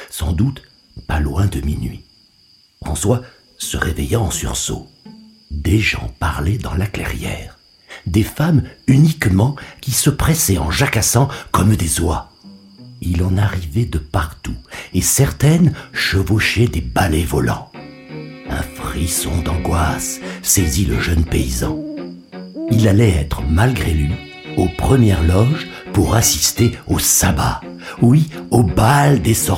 sans doute pas loin de minuit. François se réveilla en sursaut. Des gens parlaient dans la clairière, des femmes uniquement qui se pressaient en jacassant comme des oies. Il en arrivait de partout, et certaines chevauchaient des balais volants. Un frisson d'angoisse saisit le jeune paysan. Il allait être, malgré lui, aux premières loges pour assister au sabbat, oui, au bal des sorciers.